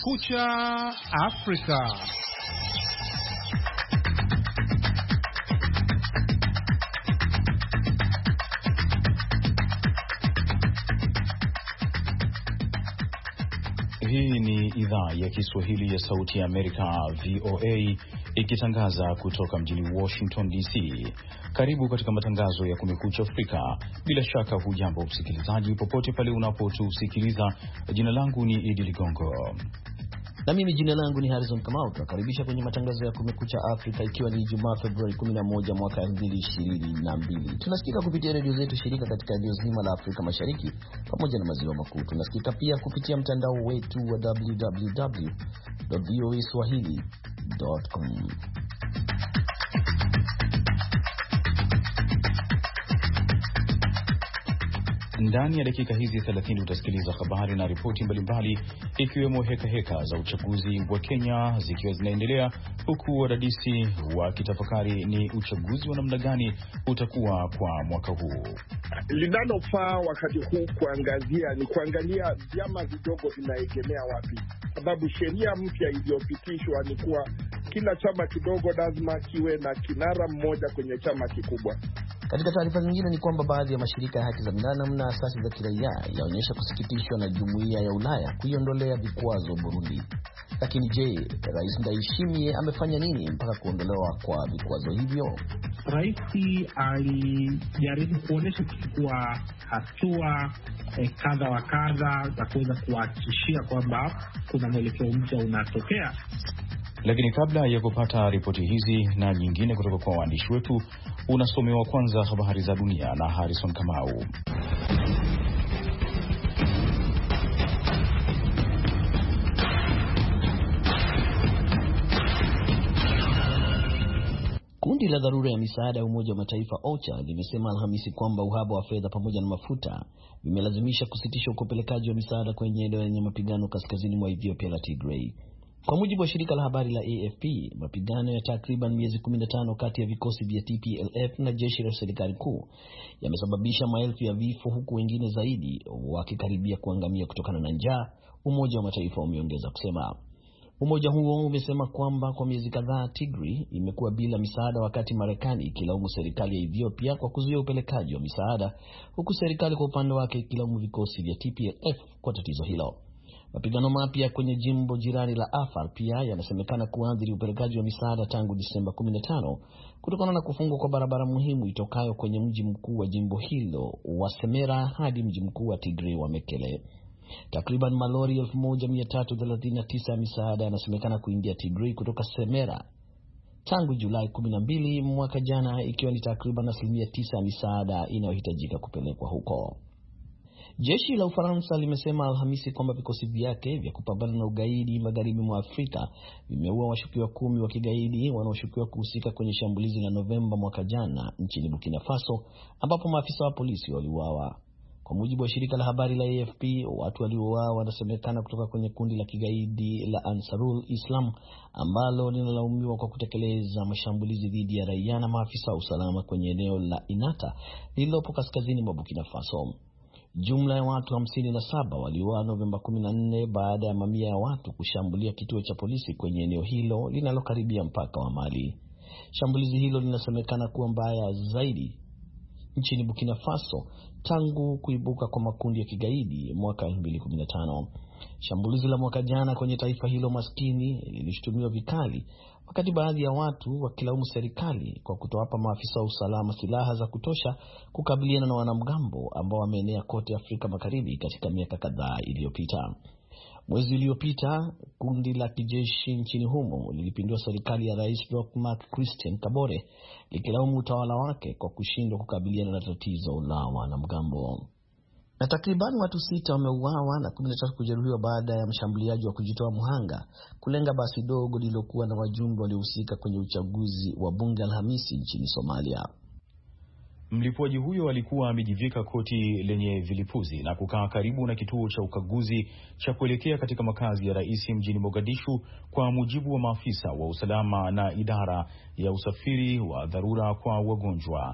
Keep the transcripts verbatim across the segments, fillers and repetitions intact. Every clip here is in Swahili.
Kumekucha Afrika. Hii ni idhaa ya Kiswahili ya Sauti ya Amerika, V O A, ikitangaza kutoka mjini Washington D C. Karibu katika matangazo ya Kumekucha Afrika. Bila shaka hujambo msikilizaji, popote pale unapotusikiliza. Jina langu ni Idi Ligongo. Na mimi jina langu ni Harrison Kamau. Tunakaribisha kwenye matangazo ya Kumekucha Afrika, ikiwa ni Ijumaa Februari kumi na moja mwaka elfu mbili ishirini na mbili. Tunasikika kupitia redio zetu shirika katika eneo zima la Afrika Mashariki pamoja na maziwa makuu. Tunasikika pia kupitia mtandao wetu wa w w w dot v o a swahili dot com. Ndani ya dakika hizi thelathini utasikiliza habari na ripoti mbalimbali, ikiwemo heka heka za uchaguzi wa Kenya zikiwa zinaendelea, huku wadadisi wakitafakari ni uchaguzi wa namna gani utakuwa kwa mwaka huu. Linalofaa wakati huu kuangazia ni kuangalia vyama vidogo vinaegemea wapi, sababu sheria mpya iliyopitishwa ni kuwa kila chama kidogo lazima kiwe na kinara mmoja kwenye chama kikubwa. Katika taarifa nyingine ni kwamba baadhi ya mashirika ya haki za binadamu na asasi za kiraia yaonyesha kusikitishwa na Jumuiya ya Ulaya kuiondolea vikwazo Burundi. Lakini je, Rais Ndayishimiye amefanya nini mpaka kuondolewa kwa vikwazo hivyo? Rais alijaribu kuonesha kuchukua hatua eh, kadha wa kadha za kuweza kuhakikishia kwamba kuna mwelekeo mpya unatokea. Lakini kabla ya kupata ripoti hizi na nyingine kutoka kwa waandishi wetu, unasomewa kwanza habari za dunia na Harrison Kamau. Kundi la dharura ya misaada ya Umoja wa Mataifa OCHA limesema Alhamisi kwamba uhaba wa fedha pamoja na mafuta vimelazimisha kusitisha upelekaji wa misaada kwenye eneo lenye mapigano kaskazini mwa Ethiopia la Tigray. Kwa mujibu wa shirika la habari la A F P, mapigano ya takriban miezi kumi na tano kati ya vikosi vya T P L F na jeshi la serikali kuu yamesababisha maelfu ya vifo, huku wengine zaidi wakikaribia kuangamia kutokana na njaa, Umoja wa Mataifa umeongeza kusema. Umoja huo umesema kwamba kwa miezi kadhaa Tigray imekuwa bila misaada, wakati Marekani ikilaumu serikali ya Ethiopia kwa kuzuia upelekaji wa misaada, huku serikali kwa upande wake ikilaumu vikosi vya T P L F kwa tatizo hilo. Mapigano mapya kwenye jimbo jirani la Afar pia yanasemekana kuathiri upelekaji wa misaada tangu Disemba kumi na tano kutokana na kufungwa kwa barabara muhimu itokayo kwenye mji mkuu wa jimbo hilo wa Semera hadi mji mkuu wa Tigray wa Mekele. Takriban malori elfu moja mia tatu thelathini na tisa ya misaada yanasemekana kuingia Tigray kutoka Semera tangu Julai kumi na mbili mwaka jana, ikiwa ni takriban asilimia tisa ya misaada inayohitajika kupelekwa huko. Jeshi la Ufaransa limesema Alhamisi kwamba vikosi vyake vya kupambana na ugaidi magharibi mwa Afrika vimeua washukiwa kumi wa kigaidi wanaoshukiwa kuhusika kwenye shambulizi la Novemba mwaka jana nchini Burkina Faso, ambapo maafisa wa polisi waliuawa. Kwa mujibu wa shirika la habari la A F P, watu waliouawa wanasemekana kutoka kwenye kundi la kigaidi la Ansarul Islam ambalo linalaumiwa kwa kutekeleza mashambulizi dhidi ya raia na maafisa wa usalama kwenye eneo la Inata lililopo kaskazini mwa Burkina Faso. Jumla ya watu hamsini na saba waliuawa Novemba kumi na nne baada ya mamia ya watu kushambulia kituo cha polisi kwenye eneo hilo linalokaribia mpaka wa Mali. Shambulizi hilo linasemekana kuwa mbaya zaidi nchini Burkina Faso tangu kuibuka kwa makundi ya kigaidi mwaka elfu mbili kumi na tano. Shambulizi la mwaka jana kwenye taifa hilo maskini lilishutumiwa vikali, wakati baadhi ya watu wakilaumu serikali kwa kutowapa maafisa wa usalama silaha za kutosha kukabiliana na wanamgambo ambao wameenea kote Afrika Magharibi katika miaka kadhaa iliyopita. Mwezi uliopita, kundi la kijeshi nchini humo lilipindua serikali ya Rais Roch-Marc Christian Kabore, likilaumu utawala wake kwa kushindwa kukabiliana na tatizo la wanamgambo. Na takriban watu sita wameuawa na kumi na tatu kujeruhiwa baada ya mshambuliaji wa kujitoa muhanga kulenga basi dogo lililokuwa na wajumbe waliohusika kwenye uchaguzi wa bunge Alhamisi nchini Somalia. Mlipuaji huyo alikuwa amejivika koti lenye vilipuzi na kukaa karibu na kituo cha ukaguzi cha kuelekea katika makazi ya rais mjini Mogadishu, kwa mujibu wa maafisa wa usalama na idara ya usafiri wa dharura kwa wagonjwa.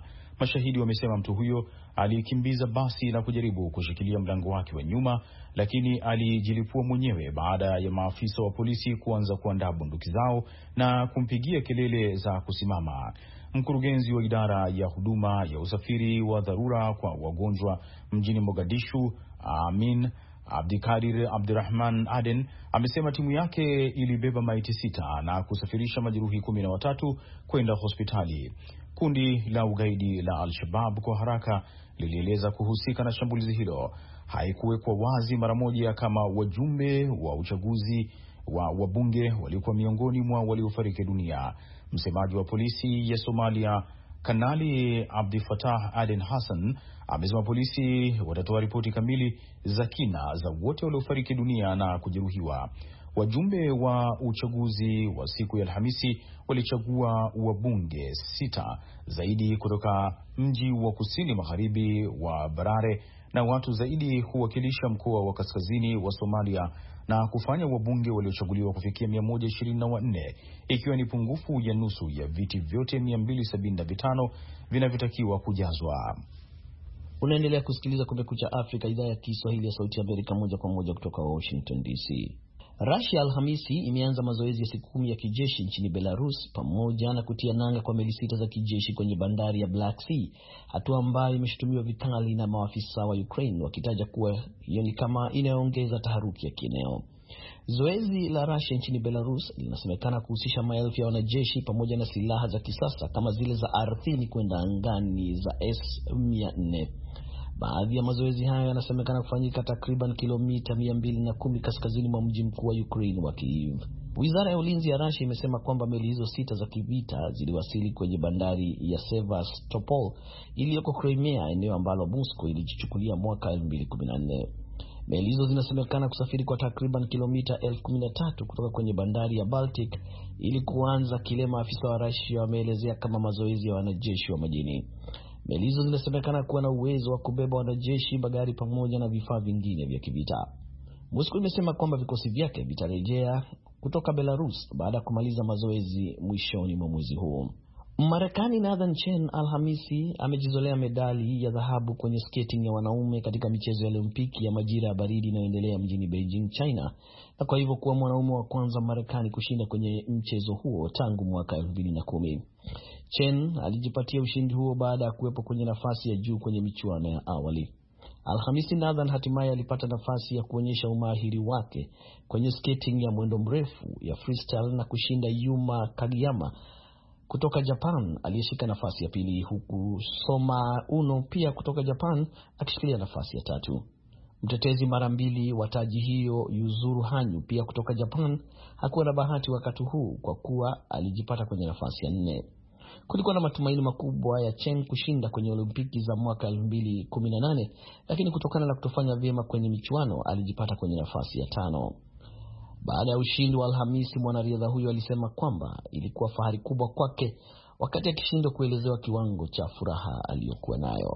Mashahidi wamesema mtu huyo alikimbiza basi na kujaribu kushikilia mlango wake wa nyuma, lakini alijilipua mwenyewe baada ya maafisa wa polisi kuanza kuandaa bunduki zao na kumpigia kelele za kusimama. Mkurugenzi wa idara ya huduma ya usafiri wa dharura kwa wagonjwa mjini Mogadishu, Amin Abdikadir Abdirahman Aden, amesema timu yake ilibeba maiti sita na kusafirisha majeruhi kumi na watatu kwenda hospitali. Kundi la ugaidi la Al-Shabaab kwa haraka lilieleza kuhusika na shambulizi hilo. Haikuwekwa wazi mara moja kama wajumbe wa uchaguzi wa wabunge walikuwa miongoni mwa waliofariki dunia. Msemaji wa polisi ya Somalia, Kanali Abdifatah Aden Hassan, amesema polisi watatoa ripoti kamili za kina za wote waliofariki dunia na kujeruhiwa. Wajumbe wa uchaguzi wa siku ya Alhamisi walichagua wabunge sita zaidi kutoka mji wa kusini magharibi wa Barare, na watu zaidi huwakilisha mkoa wa kaskazini wa Somalia, na kufanya wabunge waliochaguliwa kufikia mia moja ishirini na wanne, ikiwa ni pungufu ya nusu ya viti vyote mia mbili sabini na vitano vinavyotakiwa kujazwa. Unaendelea kusikiliza Kumekucha Afrika, idhaa ya Kiswahili ya Sauti ya Amerika, moja kwa moja kutoka Washington D C. Russia Alhamisi imeanza mazoezi ya siku kumi ya kijeshi nchini Belarus pamoja na kutia nanga kwa meli sita za kijeshi kwenye bandari ya Black Sea, hatua ambayo imeshutumiwa vikali na maafisa wa Ukraine, wakitaja kuwa hiyo ni kama inayoongeza taharuki ya kieneo. Zoezi la Russia nchini Belarus linasemekana kuhusisha maelfu ya wanajeshi pamoja na silaha za kisasa kama zile za ardhini kwenda angani za S mia nne. Baadhi ya mazoezi hayo yanasemekana kufanyika takriban kilomita mia mbili na kumi kaskazini mwa mji mkuu wa Ukraine wa Kyiv. Wizara ya ulinzi ya Russia imesema kwamba meli hizo sita za kivita ziliwasili kwenye bandari ya Sevastopol iliyoko Crimea, eneo ambalo Moscow ilijichukulia mwaka elfu mbili kumi na nne. Meli hizo zinasemekana kusafiri kwa takriban kilomita elfu kumi na tatu kutoka kwenye bandari ya Baltic ili kuanza kile maafisa wa Russia wameelezea kama mazoezi ya wanajeshi wa majini. Meli hizo zinasemekana kuwa na uwezo wa kubeba wanajeshi, magari pamoja na vifaa vingine vya kivita. Moscow imesema kwamba vikosi vyake vitarejea kutoka Belarus baada ya kumaliza mazoezi mwishoni mwa mwezi huu. Marekani Nathan Chen Alhamisi amejizolea medali ya dhahabu kwenye skating ya wanaume katika michezo ya Olimpiki ya majira ya baridi inayoendelea mjini Beijing, China, na kwa hivyo kuwa mwanaume wa kwanza Marekani kushinda kwenye mchezo huo tangu mwaka elfu mbili na kumi. Chen alijipatia ushindi huo baada ya kuwepo kwenye nafasi ya juu kwenye michuano ya awali. Alhamisi Nathan hatimaye alipata nafasi ya kuonyesha umahiri wake kwenye skating ya mwendo mrefu ya freestyle na kushinda Yuma Kagiyama kutoka Japan aliyeshika nafasi ya pili, huku Soma Uno pia kutoka Japan akishikilia nafasi ya tatu. Mtetezi mara mbili wa taji hiyo Yuzuru Hanyu pia kutoka Japan hakuwa na bahati wakati huu kwa kuwa alijipata kwenye nafasi ya nne. Kulikuwa na matumaini makubwa ya Chen kushinda kwenye Olimpiki za mwaka elfu mbili kumi na nane, lakini kutokana na kutofanya vyema kwenye michuano alijipata kwenye nafasi ya tano. Baada ya ushindi wa Alhamisi, mwanariadha huyo alisema kwamba ilikuwa fahari kubwa kwake wakati akishindwa kuelezewa kiwango cha furaha aliyokuwa nayo.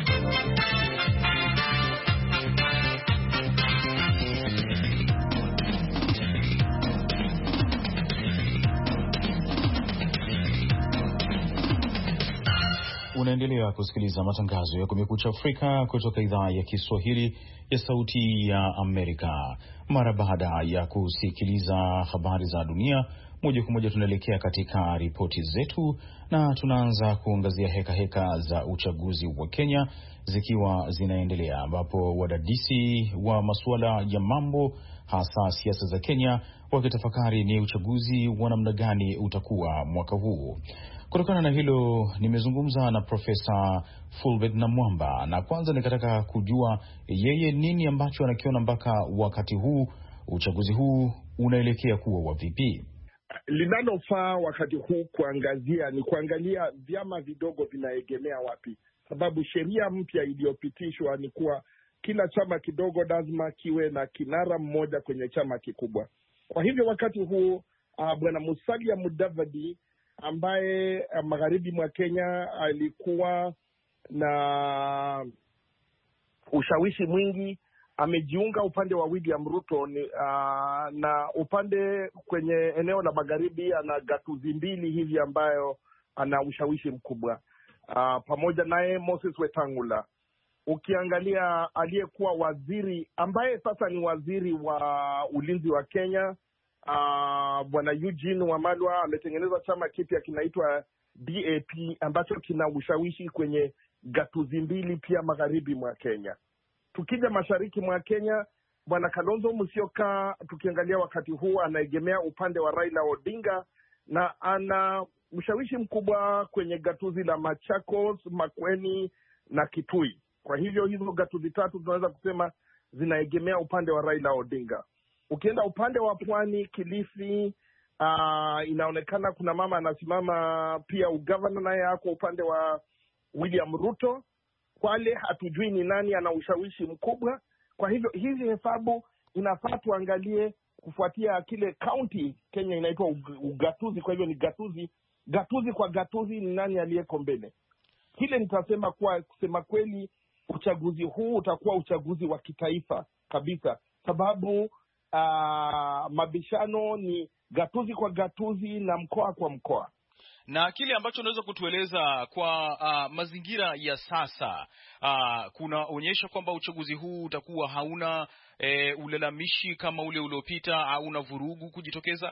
Unaendelea kusikiliza matangazo ya Kumekucha Afrika kutoka idhaa ya Kiswahili ya Sauti ya Amerika. Mara baada ya kusikiliza habari za dunia, moja kwa moja tunaelekea katika ripoti zetu, na tunaanza kuangazia heka heka za uchaguzi wa Kenya zikiwa zinaendelea, ambapo wadadisi wa masuala ya mambo hasa siasa za Kenya wakitafakari ni uchaguzi wa namna gani utakuwa mwaka huu. Kutokana na hilo nimezungumza na Profesa Fulbert Namwamba, na kwanza nikataka kujua yeye nini ambacho anakiona mpaka wakati huu uchaguzi huu unaelekea kuwa wa vipi. Linalofaa wakati huu kuangazia ni kuangalia vyama vidogo vinaegemea wapi, sababu sheria mpya iliyopitishwa ni kuwa kila chama kidogo lazima kiwe na kinara mmoja kwenye chama kikubwa. Kwa hivyo wakati huu uh, Bwana Musalia Mudavadi ambaye uh, magharibi mwa Kenya alikuwa na ushawishi mwingi amejiunga upande wa William Ruto ni, uh, na upande kwenye eneo la magharibi ana gatuzi mbili hivi ambayo ana ushawishi mkubwa. uh, pamoja naye Moses Wetangula. Ukiangalia aliyekuwa waziri ambaye sasa ni waziri wa ulinzi wa Kenya, uh, bwana Eugene Wamalwa ametengeneza chama kipya kinaitwa D A P ambacho kina ushawishi kwenye gatuzi mbili pia magharibi mwa Kenya. Tukija mashariki mwa Kenya, bwana Kalonzo Musyoka tukiangalia wakati huu anaegemea upande wa Raila Odinga na ana ushawishi mkubwa kwenye gatuzi la Machakos, Makueni na Kitui. Kwa hivyo hizo gatuzi tatu tunaweza kusema zinaegemea upande wa Raila Odinga. Ukienda upande wa Pwani, Kilifi, uh, inaonekana kuna mama anasimama pia ugavana naye yako upande wa William Ruto. Kwale hatujui ni nani ana ushawishi mkubwa. Kwa hivyo hizi hesabu inafaa tuangalie kufuatia kile county Kenya inaitwa ugatuzi. Kwa hivyo ni gatuzi, gatuzi kwa gatuzi ni nani aliyeko mbele. Kile nitasema kwa kusema kweli uchaguzi huu utakuwa uchaguzi wa kitaifa kabisa, sababu uh, mabishano ni gatuzi kwa gatuzi na mkoa kwa mkoa. Na kile ambacho unaweza kutueleza kwa uh, mazingira ya sasa, uh, kunaonyesha kwamba uchaguzi huu utakuwa hauna e, ulalamishi kama ule uliopita, hauna vurugu kujitokeza?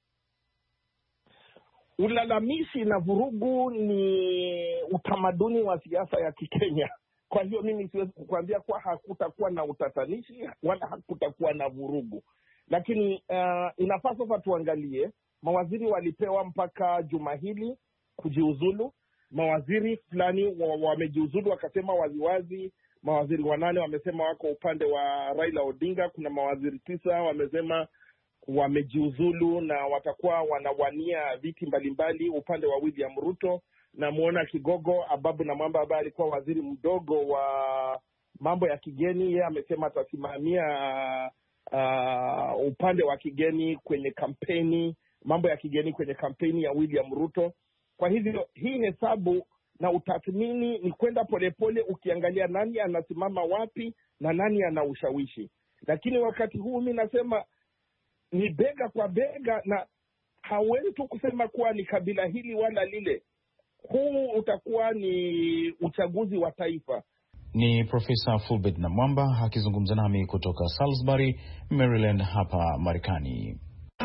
Ulalamishi na vurugu ni utamaduni wa siasa ya Kikenya. Kwa hiyo mimi siwezi kukuambia kwa hakutakuwa na utatanishi wala hakutakuwa na vurugu. Lakini uh, inafaa sasa tuangalie, mawaziri walipewa mpaka juma hili kujiuzulu. Mawaziri fulani wamejiuzulu wakasema waziwazi. Mawaziri wanane wamesema wako upande wa Raila Odinga. Kuna mawaziri tisa wamesema wamejiuzulu na watakuwa wanawania viti mbalimbali upande wa William Ruto. Na muona Kigogo Ababu na Mwamba ambaye alikuwa waziri mdogo wa mambo ya kigeni, yeye amesema atasimamia uh, upande wa kigeni kwenye kampeni, mambo ya kigeni kwenye kampeni ya William Ruto. Kwa hivyo hii hesabu na utathmini ni kwenda polepole ukiangalia nani anasimama wapi na nani ana ushawishi. Lakini wakati huu mimi nasema ni bega kwa bega, na hawezi tu kusema kuwa ni kabila hili wala lile. Huu utakuwa ni uchaguzi wa taifa. Ni Profesa Fulbert Namwamba akizungumza nami kutoka Salisbury, Maryland hapa Marekani.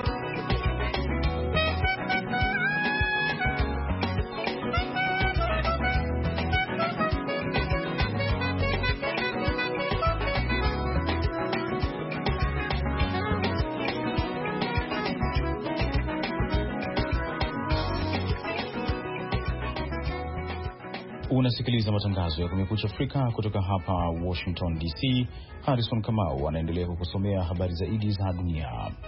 Unasikiliza matangazo ya Kumekucha Afrika kutoka hapa Washington D C. Harrison Kamau anaendelea kukusomea habari zaidi za dunia.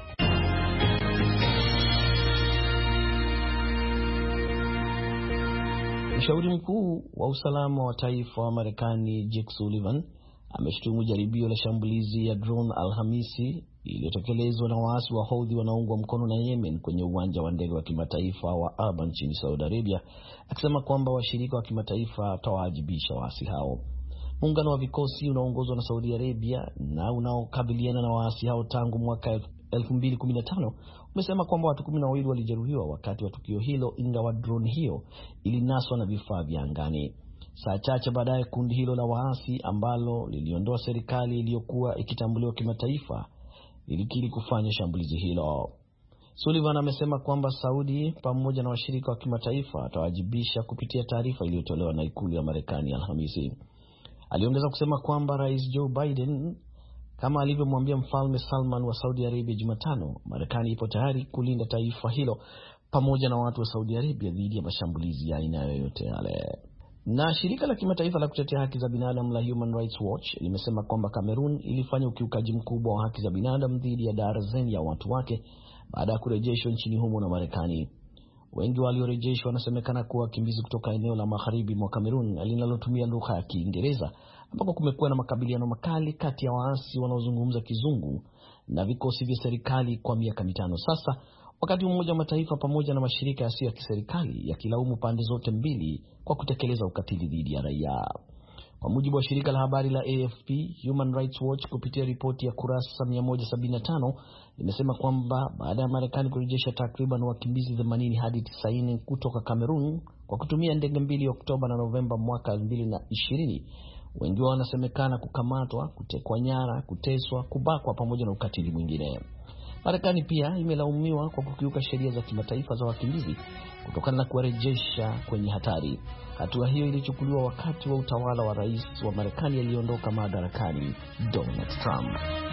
Mshauri mkuu wa usalama wa taifa wa Marekani Jake Sullivan ameshutumu jaribio la shambulizi ya drone Alhamisi iliyotekelezwa na waasi wa Houthi wanaoungwa mkono na Yemen kwenye uwanja wa ndege wa kimataifa wa Aban nchini Saudi Arabia, akisema kwamba washirika wa kimataifa watawaajibisha waasi hao. Muungano wa vikosi unaoongozwa na Saudi Arabia na unaokabiliana na waasi hao tangu mwaka elfu mbili kumi na tano umesema kwamba watu kumi na wawili walijeruhiwa wakati wa tukio hilo, ingawa drone hiyo ilinaswa na vifaa vya angani. Saa chache baadaye kundi hilo la waasi ambalo liliondoa serikali iliyokuwa ikitambuliwa kimataifa lilikiri kufanya shambulizi hilo. Sullivan amesema kwamba Saudi pamoja na washirika wa kimataifa watawajibisha kupitia taarifa iliyotolewa na ikulu ya Marekani Alhamisi. Aliongeza kusema kwamba Rais Joe Biden, kama alivyomwambia Mfalme Salman wa Saudi Arabia Jumatano, Marekani ipo tayari kulinda taifa hilo pamoja na watu wa Saudi Arabia dhidi ya mashambulizi ya aina yoyote yale. Na shirika la kimataifa la kutetea haki za binadamu la Human Rights Watch limesema kwamba Cameroon ilifanya ukiukaji mkubwa wa haki za binadamu dhidi ya darzeni ya watu wake baada ya kurejeshwa nchini humo na Marekani. Wengi waliorejeshwa wanasemekana kuwa wakimbizi kutoka eneo la magharibi mwa Cameroon linalotumia lugha ya Kiingereza, ambako kumekuwa na makabiliano makali kati ya waasi wanaozungumza Kizungu na vikosi vya serikali kwa miaka mitano sasa, wakati Umoja wa Mataifa pamoja na mashirika yasiyo ya kiserikali yakilaumu pande zote mbili kwa kutekeleza ukatili dhidi ya raia. Kwa mujibu wa shirika la habari la A F P, Human Rights Watch kupitia ripoti ya kurasa mia moja sabini na tano limesema kwamba baada ya Marekani kurejesha takriban wakimbizi themanini hadi tisaini kutoka Cameroon kwa kutumia ndege mbili Oktoba na Novemba mwaka elfu mbili na ishirini. Wengi wao wanasemekana kukamatwa, kutekwa nyara, kuteswa, kubakwa pamoja na ukatili mwingine. Marekani pia imelaumiwa kwa kukiuka sheria za kimataifa za wakimbizi kutokana na kuwarejesha kwenye hatari. Hatua hiyo ilichukuliwa wakati wa utawala wa rais wa Marekani aliyeondoka madarakani Donald Trump.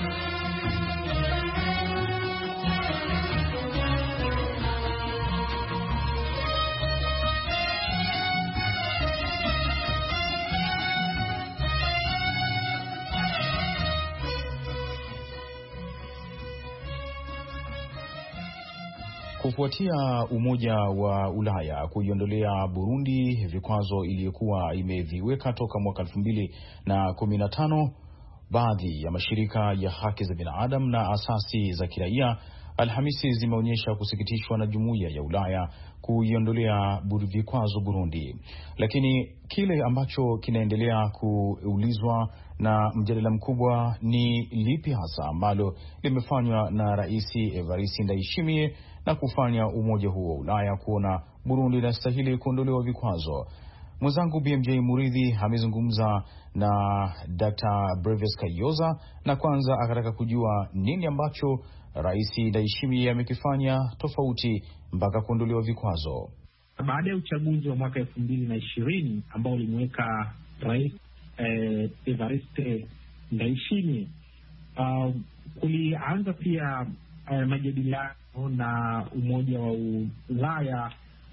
Kufuatia Umoja wa Ulaya kuiondolea Burundi vikwazo iliyokuwa imeviweka toka mwaka elfu mbili na kumi na tano, baadhi ya mashirika ya haki za binadamu na asasi za kiraia Alhamisi zimeonyesha kusikitishwa na Jumuiya ya Ulaya kuiondolea vikwazo Burundi. Lakini kile ambacho kinaendelea kuulizwa na mjadala mkubwa ni lipi hasa ambalo limefanywa na Rais Evariste Ndayishimiye na kufanya umoja huo wa Ulaya kuona Burundi inastahili kuondolewa vikwazo. Mwenzangu B M J Muridhi amezungumza na Doctor Brevis Kayoza na kwanza akataka kujua nini ambacho Rais Ndayishimiye amekifanya tofauti mpaka kuondolewa vikwazo. Baada ya uchaguzi wa mwaka elfu mbili na ishirini ambao ulimweka Rais eh, Evariste Ndayishimiye, uh, kulianza pia uh, majadiliano na Umoja wa Ulaya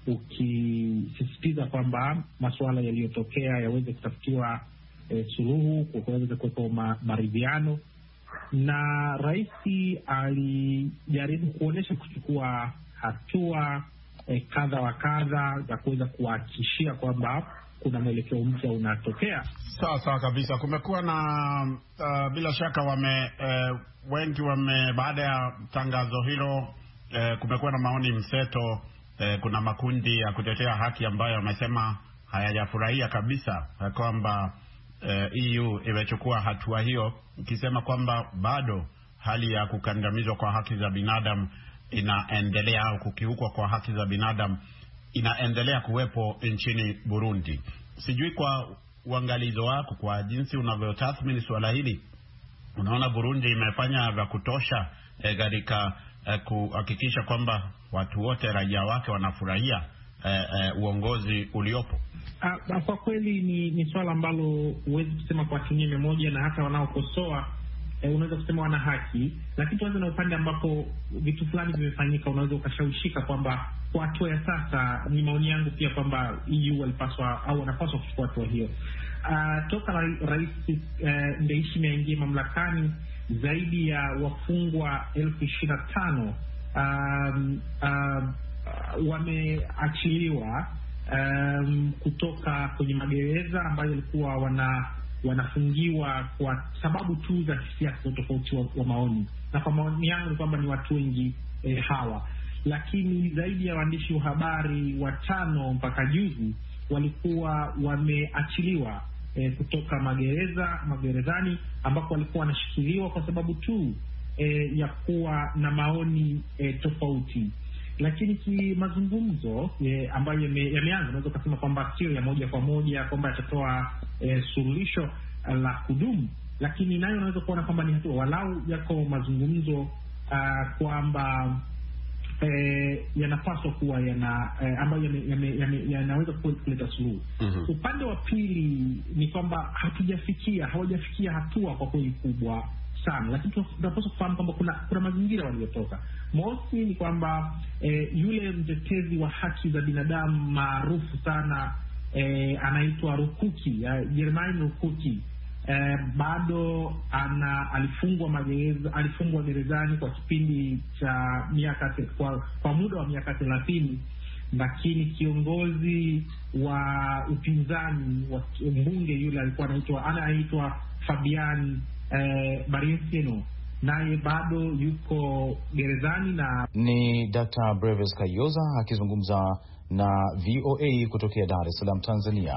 ukisisitiza kwamba masuala yaliyotokea yaweze kutafutiwa eh, suluhu, kuweze kuwepo maridhiano, na rais alijaribu kuonesha kuchukua hatua eh, kadha wa kadha za kuweza kuhakikishia kwamba kuna mwelekeo mpya unatokea. Sawa sawa kabisa. Kumekuwa na uh, bila shaka wame uh, wengi wame baada ya tangazo hilo uh, kumekuwa na maoni mseto. Uh, kuna makundi ya kutetea haki ambayo wamesema hayajafurahia kabisa uh, kwamba uh, E U imechukua hatua hiyo, ikisema kwamba bado hali ya kukandamizwa kwa haki za binadamu inaendelea, au kukiukwa kwa haki za binadamu inaendelea kuwepo nchini Burundi. Sijui kwa uangalizo wako, kwa jinsi unavyotathmini swala hili, unaona Burundi imefanya vya kutosha katika e, e, kuhakikisha kwamba watu wote, raia wake, wanafurahia e, e, uongozi uliopo? A, kwa kweli ni, ni swala ambalo huwezi kusema kwa asilimia moja, na hata wanaokosoa e, unaweza kusema wana haki, lakini tuanze na upande ambapo vitu fulani vimefanyika, unaweza ukashawishika kwamba kwa hatua ya sasa, ni maoni yangu pia kwamba E U walipaswa au wanapaswa kuchukua hatua hiyo. Uh, toka Rais uh, Ndayishimiye aingie mamlakani, zaidi ya wafungwa elfu ishirini na tano um, uh, wameachiliwa um, kutoka kwenye magereza ambayo walikuwa wana wanafungiwa kwa sababu tu za kisiasa, utofauti wa, wa maoni, na kwa maoni yangu kwamba ni watu wengi eh, hawa. Lakini zaidi ya waandishi wa habari watano mpaka juzi walikuwa wameachiliwa e, kutoka magereza magerezani ambako walikuwa wanashikiliwa kwa sababu tu e, ya kuwa na maoni e, tofauti. Lakini ki mazungumzo e, ambayo yameanza, unaweza kusema kwamba sio ya moja kwa moja kwamba yatatoa e, suluhisho la kudumu, lakini nayo unaweza kuona kwamba ni hatua walau yako mazungumzo uh, kwamba Eh, yanapaswa kuwa yana eh, ambayo yanaweza kuleta suluhu. Mm-hmm. Upande wa pili ni kwamba hatujafikia hawajafikia hatua kwa kweli kubwa sana, lakini tunapaswa kufahamu kwamba kuna kuna mazingira waliotoka. Mosi ni kwamba eh, yule mtetezi wa haki za binadamu maarufu sana eh, anaitwa Rukuki, eh, Germain Rukuki, Eh, bado ana alifungwa magereza alifungwa gerezani kwa kipindi cha miaka kwa, kwa muda wa miaka thelathini, lakini kiongozi wa upinzani wa mbunge yule alikuwa anaitwa anaitwa Fabian eh, Bariceno, naye bado yuko gerezani. Na ni Doctor Brevis Kayoza akizungumza na V O A kutokea Dar es Salaam, Tanzania.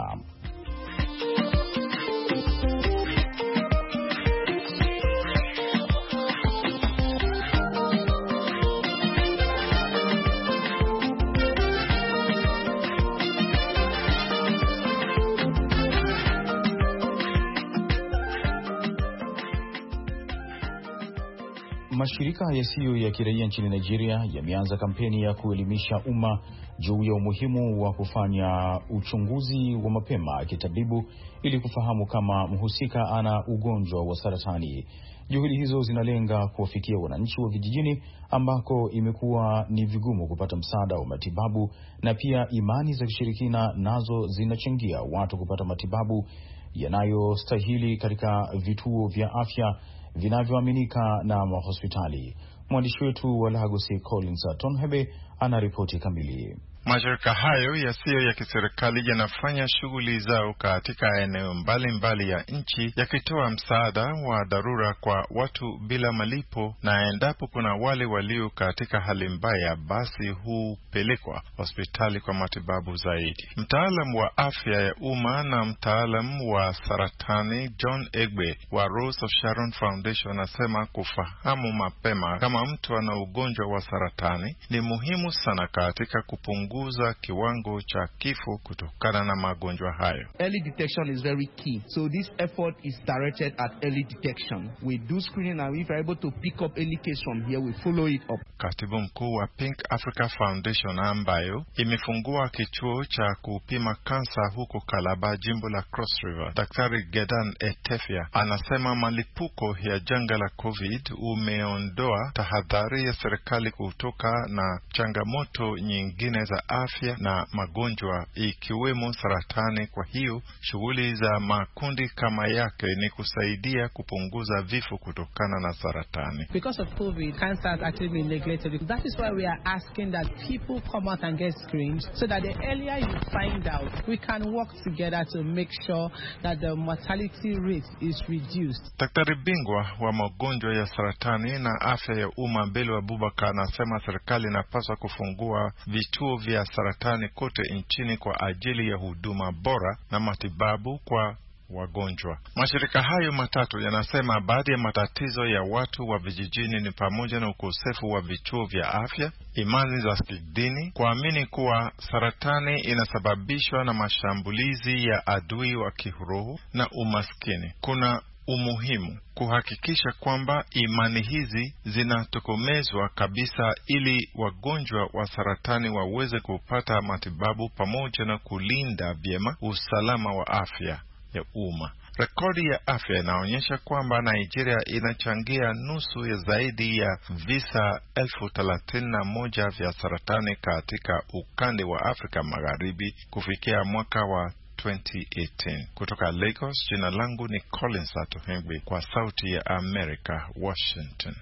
Mashirika yasiyo ya kiraia nchini Nigeria yameanza kampeni ya kuelimisha umma juu ya umuhimu wa kufanya uchunguzi wa mapema kitabibu ili kufahamu kama mhusika ana ugonjwa wa saratani. Juhudi hizo zinalenga kuwafikia wananchi wa vijijini ambako imekuwa ni vigumu kupata msaada wa matibabu, na pia imani za kishirikina nazo zinachangia watu kupata matibabu yanayostahili katika vituo vya afya vinavyoaminika na mahospitali. Mwandishi wetu wa Lagos Collins Atonhebe ana ripoti kamili. Mashirika hayo yasiyo ya kiserikali yanafanya shughuli zao katika eneo mbalimbali ya nchi, yakitoa msaada wa dharura kwa watu bila malipo, na endapo kuna wale walio katika hali mbaya basi hupelekwa hospitali kwa matibabu zaidi. Mtaalamu wa afya ya umma na mtaalamu wa saratani John Egbe wa Rose of Sharon Foundation anasema kufahamu mapema kama mtu ana ugonjwa wa saratani ni muhimu sana katika kupunguza kupunguza kiwango cha kifo kutokana na magonjwa hayo. Early detection is very key. So this effort is directed at early detection. We do screening, and if we're able to pick up any case from here, we follow it up. Katibu mkuu wa Pink Africa Foundation ambayo imefungua kituo cha kupima kansa huko Calabar, jimbo la Cross River, Daktari Gedan Etefia, anasema malipuko ya janga la COVID umeondoa tahadhari ya serikali kutoka na changamoto nyingine za afya na magonjwa ikiwemo saratani. Kwa hiyo shughuli za makundi kama yake ni kusaidia kupunguza vifo kutokana na saratani. Because of COVID, cancer has actually been neglected. That is why we are asking that people come out and get screened, so that the earlier you find out, we can work together to make sure that the mortality rate is reduced. Daktari bingwa wa magonjwa ya saratani na afya ya umma Bello Abubakar anasema serikali inapaswa kufungua vituo vya saratani kote nchini kwa ajili ya huduma bora na matibabu kwa wagonjwa. Mashirika hayo matatu yanasema baadhi ya matatizo ya watu wa vijijini ni pamoja na ukosefu wa vituo vya afya, imani za kidini, kuamini kuwa saratani inasababishwa na mashambulizi ya adui wa kiroho, na umaskini. Kuna umuhimu kuhakikisha kwamba imani hizi zinatokomezwa kabisa ili wagonjwa wa saratani waweze kupata matibabu pamoja na kulinda vyema usalama wa afya ya umma. Rekodi ya afya inaonyesha kwamba Nigeria inachangia nusu ya zaidi ya visa elfu thelathini na moja vya saratani katika ukanda wa Afrika Magharibi kufikia mwaka wa twenty eighteen. Kutoka Lagos, jina langu ni Collins Atohengwi kwa Sauti ya Amerika, Washington.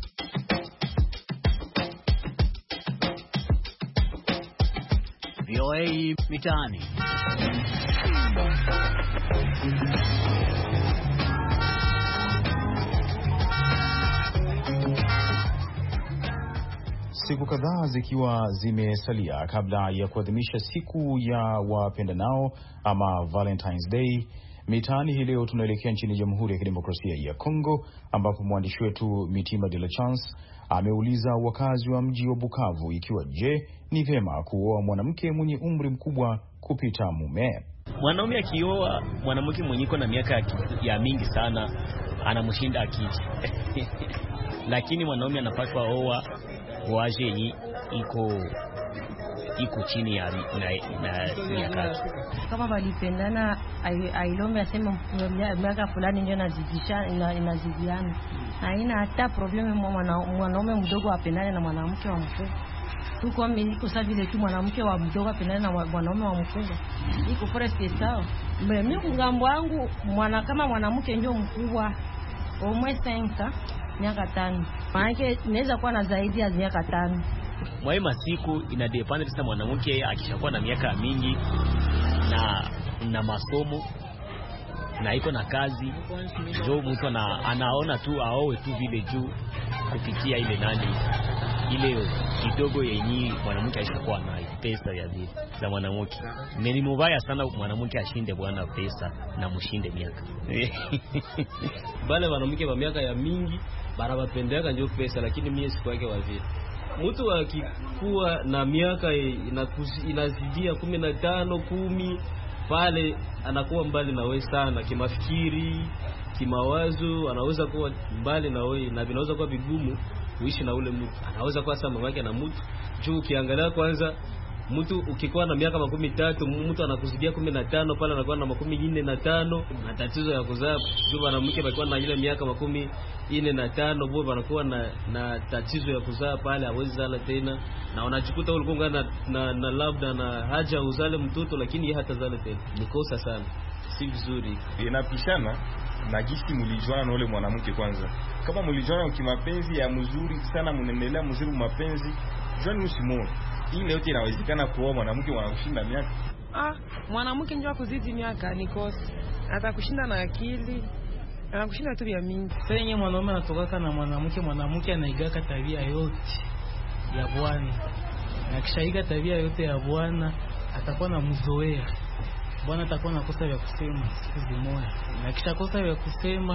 V O A Mitaani. Siku kadhaa zikiwa zimesalia kabla ya kuadhimisha siku ya wapendanao ama Valentine's Day, mitaani hii leo tunaelekea nchini Jamhuri ya Kidemokrasia ya Kongo, ambapo mwandishi wetu Mitima de la Chance ameuliza wakazi wa mji wa Bukavu ikiwa je, ni vyema kuoa mwanamke mwenye umri mkubwa kupita mume. Mwanaume akioa mwanamke mwenye iko na miaka ya mingi sana anamshinda akiji. Lakini mwanaume anapaswa oa waje yenye iko iko chini ya na, na miaka. Kama walipendana ailombe asema miaka fulani ndio nazidisha inazidiana. Haina hata problem mwanaume mdogo apendane na mwanamke wa mkubwa. Tuko mimi kwa vile tu mwanamke wa mdogo apendane na mwanaume wa mkubwa. Iko forest sawa. Mimi ngambo wangu mwana kama mwanamke ndio mkubwa omwesenka miaka tano. Maana inaweza kuwa na zaidi ya miaka tano. Mwa masiku ina depend sasa mwanamke akishakuwa na miaka mingi na na masomo na iko na kazi, ndio mtu na anaona tu aoe tu vile juu kupitia ile nani ile kidogo yenye mwanamke ashakuwa nayo pesa ya vile za mwanamke. Ni mbaya sana mwanamke ashinde bwana pesa na mshinde miaka. Bale mwanamke wa miaka ya mingi barabapendeka ndio pesa, lakini mimi siku yake wa vile. Mtu akikuwa na miaka inazidia kumi na tano kumi pale anakuwa mbali na wewe sana kimafikiri, kimawazo, anaweza kuwa mbali na wewe na vinaweza kuwa vigumu kuishi na ule mtu. Anaweza kuwa sama wake na mtu. Juu ukiangalia kwanza mtu ukikuwa na miaka makumi tatu, mtu anakuzidia kumi na tano, pale anakuwa na makumi nne na tano, na tatizo ya kuzaa. Juu wanamke walikuwa na ile miaka makumi nne na tano, bwana wanakuwa na na tatizo ya kuzaa pale, hawezi zala tena, na unajikuta ulikuwa na, na, na labda na haja uzale mtoto lakini yeye hatazala tena. Ni kosa sana, si vizuri. Inapishana na gisi mulijuana na ule mwanamke kwanza. Kama mulijuana kimapenzi ya mzuri sana, mnaendelea mzuri mapenzi, John Musimoni, ile yote inawezekana kuoa mwanamke wanakushinda miaka. Ah, mwanamke njoo kuzidi miaka ni kosa. Atakushinda na akili, anakushinda tu vya mingi. Sasa yeye mwanaume anatoka na mwanamke, mwanamke anaigaka tabia yote ya bwana. Na kishaiga tabia yote ya bwana, atakuwa na mzoea. Bwana atakuwa na kosa ya kusema siku zimoja. Na kisha kosa ya kusema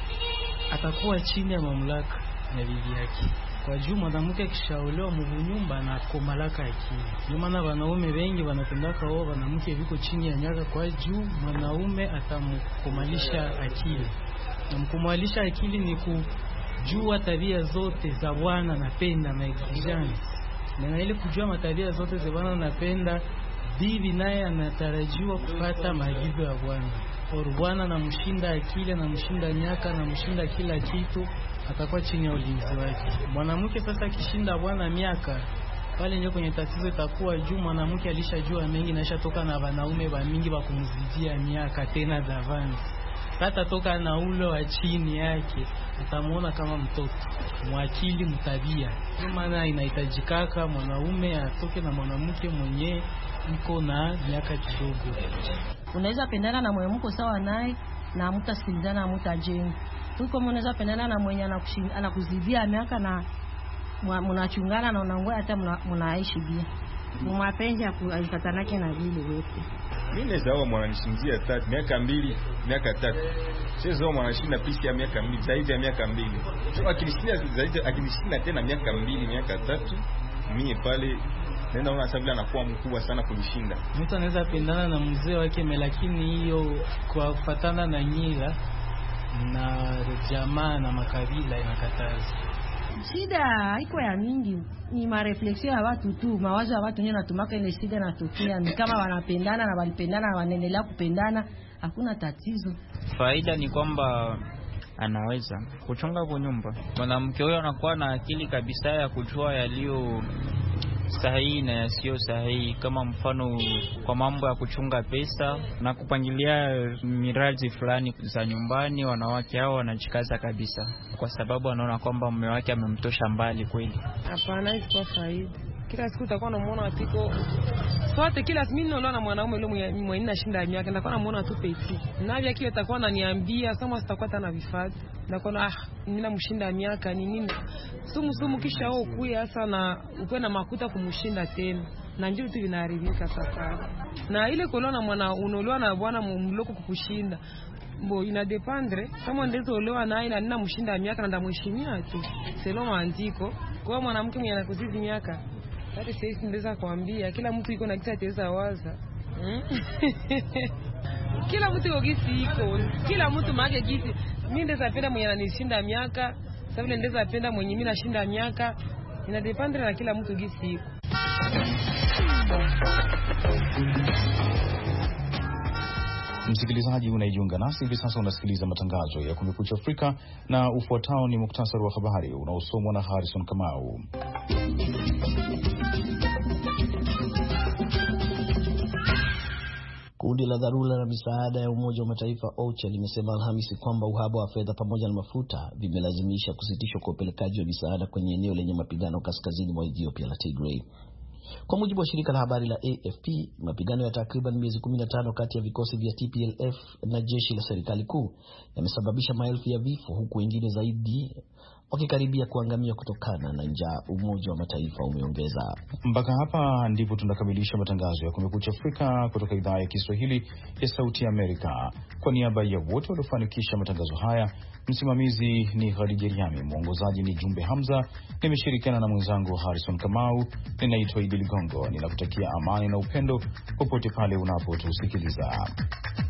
atakuwa chini ya mamlaka ya bibi yake. Kwa juu mwanamke akishaolewa mvunyumba na komalaka akili. Ndio maana wanaume wengi wanapendaka wao wanamke viko chini ya nyaka, kwa juu mwanaume atamkomalisha akili. Na mkumalisha akili ni kujua tabia zote za bwana napenda na exigence. Na ile kujua matabia zote za bwana napenda, bibi naye anatarajiwa kupata maagizo ya bwana. Kwa bwana na mshinda akili na mshinda nyaka na mshinda kila kitu, atakuwa chini ya ulinzi wake. Mwanamke sasa akishinda bwana miaka, pale ndio kwenye tatizo itakuwa juu. Mwanamke alishajua mengi na ishatoka na wanaume wa mingi wa kumzidia miaka tena zavani. Sasa toka na ule wa chini yake, atamuona kama mtoto, mwakili mtabia. Kwa maana inahitajikaka mwanaume atoke na mwanamke mwenye iko na miaka kidogo. Unaweza pendana na mwenye mko sawa naye na mtasikilizana, mtajenga. Tuko mnaweza pendana na mwenye anakuzidia miaka na mnachungana na unangoa hata mnaishi bia. Mwapenzi akuikatanake na vile wote. Mimi naweza mwananishindia tatu miaka mbili, miaka tatu. Sio mwanashinda pisi ya miaka mbili, zaidi ya miaka mbili. Sio akinishinda zaidi, akinishinda tena miaka mbili, miaka tatu, mimi pale nenda una sabila anakuwa mkubwa sana kunishinda. Mtu anaweza pendana na mzee wake, lakini hiyo kwa kufatana na nyila na jamaa na makabila inakataza. Shida haiko ya mingi, ni marefleksio ya watu tu, mawazo ya watu ndio natumaka ile shida na tokea. Ni kama wanapendana na walipendana na wanaendelea kupendana, hakuna tatizo. Faida ni kwamba anaweza kuchunga kwa nyumba. Mwanamke huyo anakuwa na akili kabisa ya kujua yaliyo sahihi na yasiyo sahihi, kama mfano kwa mambo ya kuchunga pesa na kupangilia miradi fulani za nyumbani. Wanawake hao wanajikaza kabisa kwa sababu anaona kwamba mume wake amemtosha mbali kweli. Hapana, hizo faida. Kila siku utakuwa unamuona atiko sote, kila siku mimi naona mwanaume yule mwenye nashinda miaka na kwa muona tu peti. Navya kile atakuwa ananiambia kama sitakuwa tena vifaa. Na kwa ah mimi namshinda miaka ni nini? Sumu sumu kisha wao kuya hasa na uko na makuta kumshinda tena. Na ndio vitu vinaharibika sasa. Na ile kolona mwana unaolewa na bwana mloko kukushinda. Mbo ina dependre kama ndezo olewa naye na nina mshinda miaka na ndamheshimia tu. Selo maandiko. Kwa mwanamke mwenye anakuzidi miaka, hata sisi ndeza kuambia kila mtu iko na kitu ataweza waza. Hmm? Kila mtu gisi iko, kila mtu maana gisi. Mimi ndeza penda mwenye ananishinda miaka, sababu ndeza penda mwenye mimi nashinda miaka. Ina dependre na kila mtu gisi iko. Msikilizaji unajiunga nasi hivi sasa, unasikiliza matangazo ya Kumekucha Afrika na ufuatao ni muktasari wa habari unaosomwa na Harrison Kamau. Kundi la dharura la misaada ya Umoja wa Mataifa OCHA limesema Alhamisi kwamba uhaba wa fedha pamoja na mafuta vimelazimisha kusitishwa kwa upelekaji wa misaada kwenye eneo lenye mapigano kaskazini mwa Ethiopia la Tigray. Kwa mujibu wa shirika la habari la A F P, mapigano ya takriban miezi kumi na tano kati ya vikosi vya T P L F na jeshi la serikali kuu yamesababisha maelfu ya vifo, huku wengine zaidi wakikaribia kuangamia kutokana na njaa, Umoja wa Mataifa umeongeza. Mpaka hapa ndipo tunakamilisha matangazo ya Kumekucha Afrika kutoka idhaa ya Kiswahili ya Sauti ya Amerika. Kwa niaba ya wote waliofanikisha matangazo haya, msimamizi ni Khadija Riami, mwongozaji ni Jumbe Hamza, nimeshirikiana na mwenzangu Harrison Kamau. Ninaitwa Idi Ligongo, ninakutakia amani na upendo popote pale unapotusikiliza.